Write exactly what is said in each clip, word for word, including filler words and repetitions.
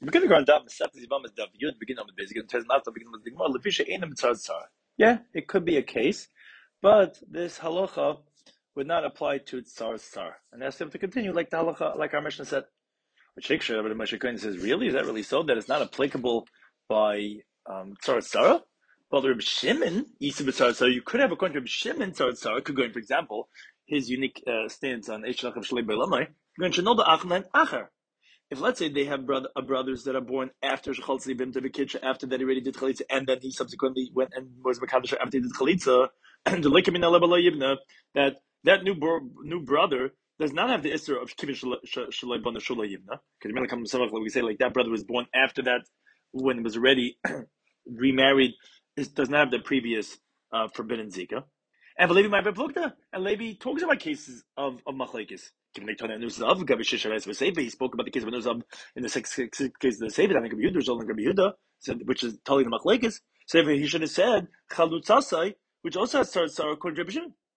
We're going to go on Daf Masechtas Yevamos Daf Yud begin on the basic and Tez Matzah begin with the Gemara Lefisha Einam Tzar Tzar. Yeah, it could be a case, but this halacha would not apply to Tzar Tzar, and asked him to continue like the halacha, like our Mishnah said. But Sheikh Shara, but Moshe Cohen says, really, is that really so that it's not applicable by um, Tzar Tzar? Well, Reb Shimon Yisib Tzar Tzar, you could have according to Reb Shimon Tzar Tzar. Could go in, for example, his unique uh, stance on Eishlach of Shalei Beilamai. Going to know the Achnan Acher. If let's say they have brother, uh, brothers that are born after Shechaltzi Bim Tevikitcha, after that he already did Chalitza, and then he subsequently went and was Makadosh after he did Chalitza, and the Lekimin Alebala Yibna, that that new bro, new brother does not have the Isser of Kivin Shalai Bana Shula Yibna. Because we say like that brother was born after that, when he was already remarried, it does not have the previous uh, forbidden Zika. And Levi might be plukta, and Levi talks about cases of of machlekes. He spoke about the case of Nuzab in the six, six, six cases of the Sefer, I think Rabbi Yehuda, Rabbi Yehuda, which is totally the machlekes. So he should have said chalutzasai, which also has tzar tzar according to Rabbi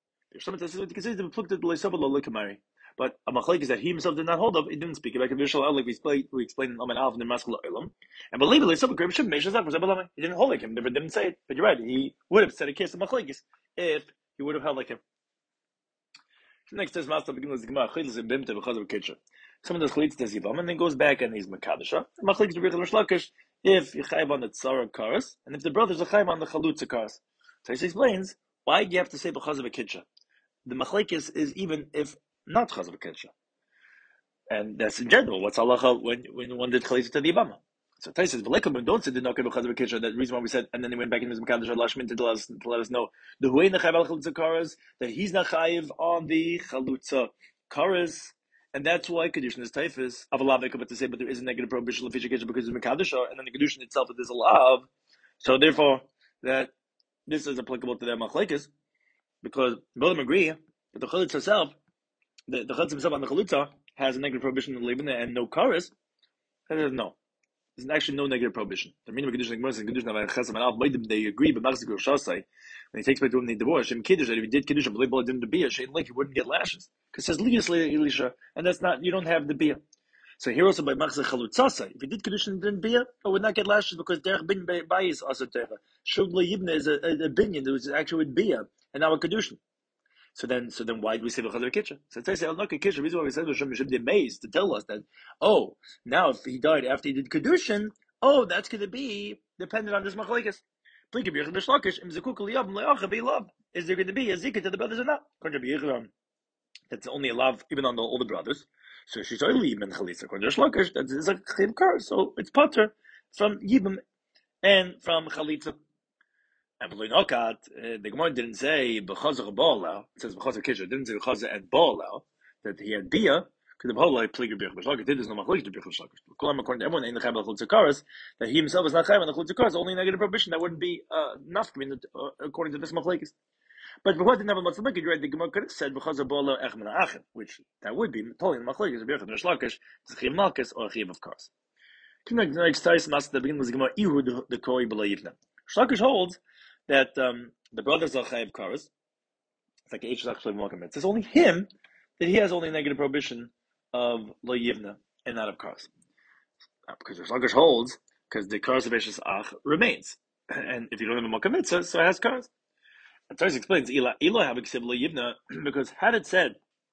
Shimon. But a machlekes that he himself did not hold of, he didn't speak about. Like we explained, we explained in Amen Alf in the Maskul Olam, and believe it, Rabbi Shimon he didn't hold like him, never didn't say it. But you're right, he would have said a case of machlekes if he would have held like him. Next is master begins the Gemara Chaylis and Bimta because of a kitchen. Someone does Chaylis does Yivam and then goes back and he's Makadasha. Machlekes to Bechel Shlakish if you chayv on the Tzara Karas and if the brothers are chayv on the Chalutza Karas. So he explains why do you have to say because of a kitchen. The Machlekes is even if not because of a kitchen, and that's in general. What's halacha when when one did Chaylis to the Yivam? So Tais says, "V'lekom don't say did not get because of a kitchen." That reason why we said, and then he went back in his Mekadosh Lashmin to let us to let us know the Huay Nechayev al Chalutza Karas that he's not chayiv on the Chalutza Karas, and that's why Kedushin is Taifis. Avalavik, but to say, but there is a negative prohibition of fisher kitchen because of Mekadosh, and then the Kedushin itself it is a lav. So therefore, that this is applicable to their machlekes because both of them agree that the Chalutza itself, the the Chalutza himself on the Chalutza has a negative prohibition of leaving and no Karas. That is no. There's actually no negative prohibition. The meaning of Kedushin and Gemara and Kedushin Chesam and Al they agree, but Machzik Shasai when he takes back to him the divorce, Shem Kiddush that if he did Kedushin, but Leibol didn't be a Shein like he wouldn't get lashes because it says Lias Elisha, and that's not you don't have the bia. So here also by Machzik Chalutzasai, if he did Kedushin and didn't bia, I would not get lashes because Derech Bin Bayis also Techa. Shul Yibna is a, a, a binyan that was actually with bia and now a Kedushin. So then, so then, why do we say b'chazar kitchen? So they say al not kitchen. The reason why we said we should be amazed to tell us that, oh, now if he died after he did kedushin, oh, that's going to be dependent on this machlekes. Is there going to be a zikah to the brothers or not? That's only a love even on the older brothers. So she's only even chalitza. According to Shlokish, that's a chayv kar. So it's potter from yibam and from chalitza. And uh, the Gemara didn't say b'chazar ba'alau. It says b'chazar kisha. It didn't say b'chazar and ba'alau that he had bia because the whole like pliger b'chazar b'shlakis. There's no machlokes to b'chazar b'shlakis. According to everyone in the chayv b'chazar karas that he himself is not chayv on the chazar karas. Only negative prohibition that wouldn't be uh, enough uh, according to this machlokes. But because didn't have a machlokes, right? The Gemara could have said b'chazar ba'alau echman achim, which that would be totally the machlokes b'chazar b'shlakis, chayv malchus or chayv of karas. Next time, the beginning was the Gemara Ihu the koi b'layivna. Shlakish holds that um, the brothers are chayiv karas. It's like H actually welcome it. It's only him that he has only negative prohibition of lo yivna and not of karas. Because the Shlakish holds because the karas of Eshes Ach remains, and if you don't have a makam mitzvah, so it has karas. And Taris explains Ila Ila have accepted lo yivna because had it said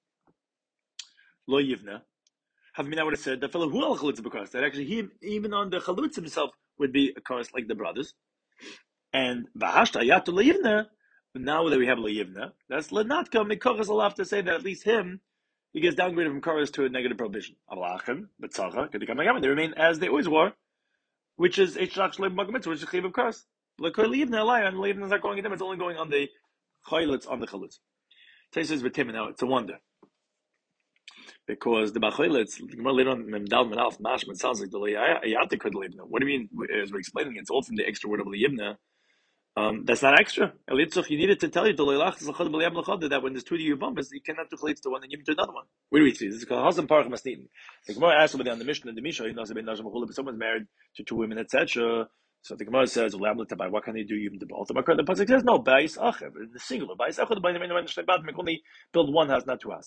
lo yivna, have I would have said that fellow who al chalutza b'karas that actually he even on the chalutz himself would be a karas like the brothers. And v'hashta yatu le'yivna, now that we have le'yivna, that's le'natka mikochas allowed to say that at least him, he gets downgraded from karas to a negative prohibition. Avalachem, betzacha, they remain as they always were, which is eishlach shleim magamitz, which is chiv of karas. Le'kol le'yivna alai, and le'yivna is not going at them, it's only going on the chaylitz, on the chalutz. Tais says v'tim, now it's a wonder. Because the bachayletz, later on, memdal menalf mashman sounds like the le'yata could le'yivna. What do you mean, as we're explaining, it's all from the extra word of le'yivna. Um, that's not extra. Elitzach, you needed to tell you that when there's two of you bumpers, you cannot do chalitz to one and give it to another one. Where do we see? This is called Hazan Parach Masnitin. The Gemara asks somebody on the Mishnah and the Mishnah, he knows if someone's married to two women, et cetera. So the Gemara says, what can they do even to both? The Pasuk says, no, Bais Acher, the singular. Bais Acher, the Bais Acher, can only build one house, not two houses.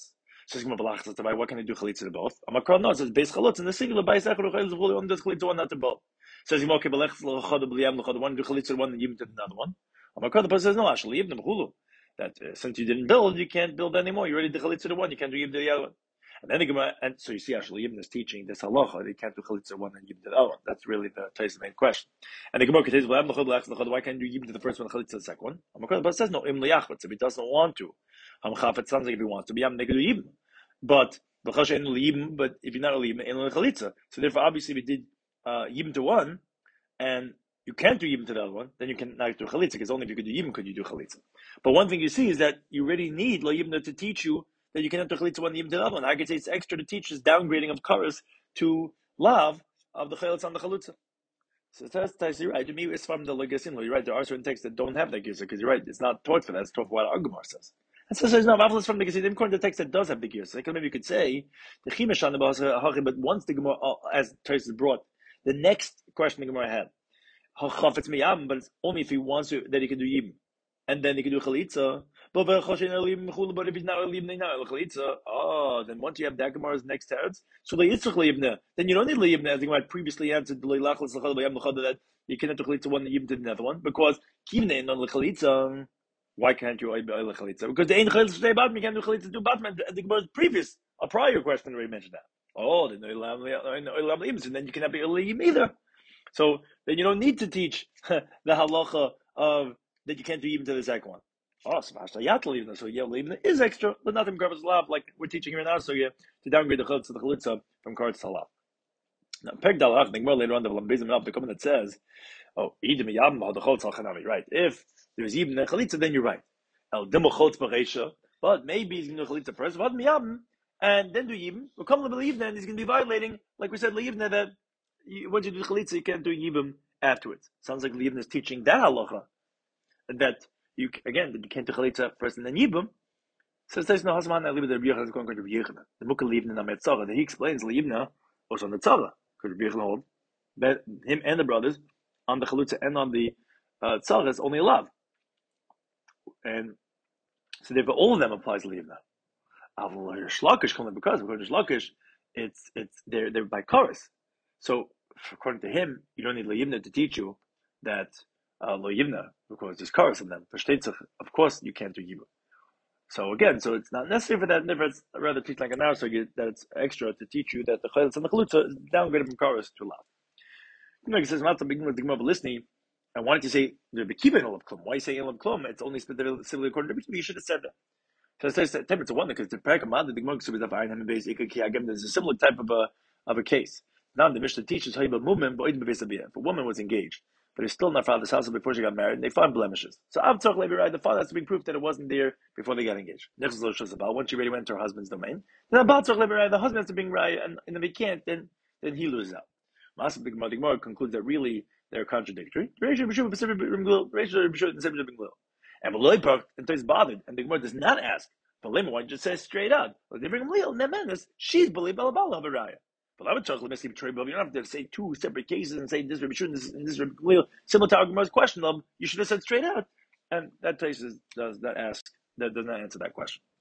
So what can I do chalitza to both? Amakra no, it says base chalutz in the singular by sechur chalitza only does chalitza one, not to both. Says he okay, belech l'chad b'liyam l'chad one do chalitza to one and yibum to another one. Amakra the person says no, actually yibum b'chulu. That uh, since you didn't build, you can't build anymore. You already did chalitza to one, you can't do yibum to the other one. And then the Gemara, and so you see actually Yibn is teaching this halacha, they can't do chalitza one and Yibn to the other one. That's really the the main question. And the Gemara continues, why can't you do Yibn to the first one and chalitza to the second one? But it says no, im liyachvat, if he doesn't want to. It sounds like if he wants to be, I'm negative Yibn. But but if you're not a Yibn, in chalitza. So therefore, obviously, we did uh, Yibn to one, and you can't do Yibn to the other one, then you can not do chalitza, because only if you could do Yibn could you do chalitza. But one thing you see is that you really need lo Yibn to teach you that you cannot do chalitza one Yibn to the other one. I could say it's extra to teach this downgrading of karas to lav of the chalitza on the chalutza. So that's, that's you're right. To me, it's from the legasim. You're right. There are certain texts that don't have that gisa because you're right. It's not taught for that. It's taught for what Agamar says. And so there's no Avos from the Gesim. According to the text that does have the gears. Like maybe you could say the Chimeshan about but once the Gemara, as Tais brought, the next question the Gemara had, Hachafetz miyam, but it's only if he wants to that he can do yibum, and then he can do chalitza. But if he's not a yibum, not a chalitza. Oh, then once you have that Gemara's next teretz, so the yitzchak liyibna, then you don't need liyibna. As the Gemara previously answered, that you cannot do chalitza one yibum to another one because kivne non chalitza. Why can't you oil chalitza? Because the ain't chalitza stay batman, you can't do chalitza do batman. The Gemara's previous, a prior question already mentioned that. Oh, then and then you cannot be oilim either. So then you don't need to teach the halacha of that you can't do even to the second one. Oh, so yatl so yeah, even is extra, but nothing covers love like we're teaching here now. So yeah, to downgrade the chalitza the chalitza from cards to love. Now, peg dalach. The Gemara later on the lambizim up the comment that says, oh, idim yam the chalitza chanami. Right, if there's even a chalitza, then you're right. El dimachot b'reisha, but maybe he's going to do chalitza first, but miyam, and then do yibum. We'll come to believe then he's going to be violating, like we said, leibna that you, once you do chalitza, you can't do yibum afterwards. Sounds like leibna is teaching that halacha that you again that you can't do chalitza first and then yibum. So there's no hasman that leibna the is going to be Yechina. The mukha leibna na metzara that he explains leibna was on the tzara because Yechina hold that him and the brothers on the chalitza and on the uh, tzara is only love. And so therefore all of them applies to Livna. Shlakish coming because according to Shlakish, it's it's they're they're by chorus. So according to him, you don't need Livna to teach you that uh, Lo Yivna because there's chorus in them. For Shteitzach, of course you can't do Yibum. So again, so it's not necessary for that difference. Rather teach like an hour so you, that it's extra to teach you that the Chaylatz and the Chalutza is downgraded from chorus to love. You know, he says not to begin with the Gemara listening. I wanted to say the Bekiva in Olav Klum. Why say Olav Klum? It's only specifically according to the Bekiva. You should have said that. So it says it's a wonder because the Parakamad, the Gemara Ksubis of Ayin Hamibes Ikaki Agam. There's a similar type of a of a case. Now the Mishnah teaches how you movement, but if a woman was engaged, but it's still in her father's house before she got married, and they found blemishes. So Avtzach Levi Rai, the father has to bring proof that it wasn't there before they got engaged. Next is about once she already went to her husband's domain, then Avtzach Levi Rai, the husband has to bring Rai, and, and if he can't, then then he loses out. Master the Gemara concludes that really they're contradictory. And Meloy and is bothered, and the Gemara does not ask. But Lemon just says straight out, well, they bring him Lil, Nemenis, she's believed Balabala Havaraya. But I would talk about you don't have to say two separate cases and say this Rabbi Shun, this this Rabbi Lil, similar to our Gemara's question of you should have said straight out. And that place is, does that ask that does not answer that question.